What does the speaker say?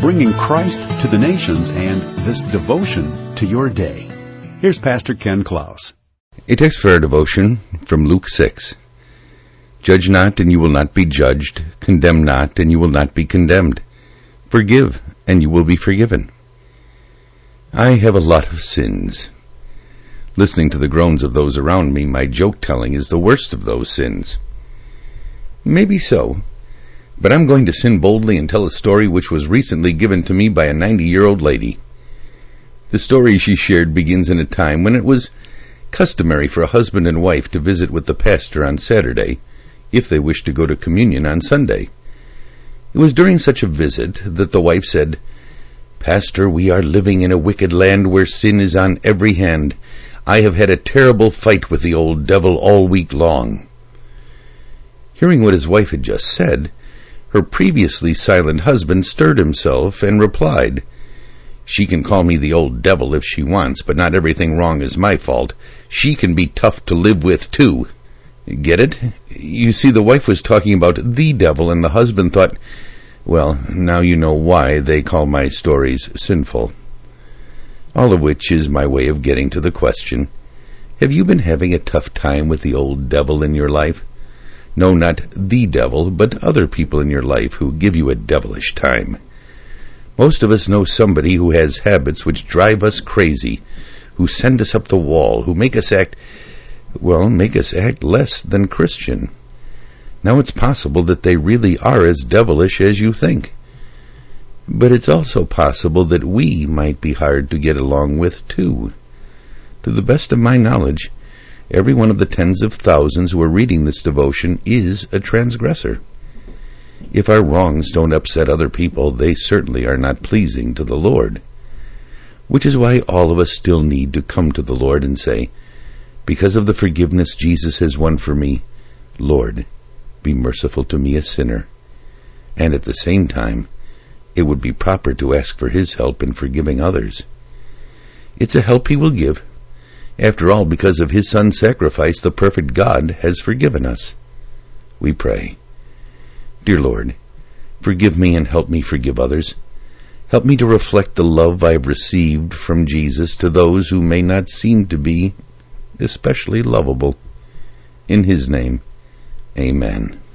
bringing Christ to the nations and this devotion to your day. Here's Pastor Ken Klaus. A text for our devotion from Luke 6. Judge not, and you will not be judged. Condemn not, and you will not be condemned. Forgive, and you will be forgiven. I have a lot of sins. Listening to the groans of those around me, my joke-telling is the worst of those sins. Maybe so, but I'm going to sin boldly and tell a story which was recently given to me by a 90-year-old lady. The story she shared begins in a time when it was customary for a husband and wife to visit with the pastor on Saturday if they wished to go to communion on Sunday. It was during such a visit that the wife said, "Pastor, we are living in a wicked land where sin is on every hand. I have had a terrible fight with the old devil all week long." Hearing what his wife had just said, her previously silent husband stirred himself and replied, "She can call me the old devil if she wants, but not everything wrong is my fault. She can be tough to live with, too." Get it? You see, the wife was talking about the devil, and the husband thought, well, now you know why they call my stories sinful. All of which is my way of getting to the question, have you been having a tough time with the old devil in your life? No, not the devil, but other people in your life who give you a devilish time. Most of us know somebody who has habits which drive us crazy, who send us up the wall, who make us act less than Christian. Now it's possible that they really are as devilish as you think. But it's also possible that we might be hard to get along with too. To the best of my knowledge, every one of the tens of thousands who are reading this devotion is a transgressor. If our wrongs don't upset other people, they certainly are not pleasing to the Lord. Which is why all of us still need to come to the Lord and say, because of the forgiveness Jesus has won for me, Lord, be merciful to me, a sinner. And at the same time, it would be proper to ask for His help in forgiving others. It's a help He will give. After all, because of His Son's sacrifice, the perfect God has forgiven us. We pray. Dear Lord, forgive me and help me forgive others. Help me to reflect the love I have received from Jesus to those who may not seem to be especially lovable. In His name, amen.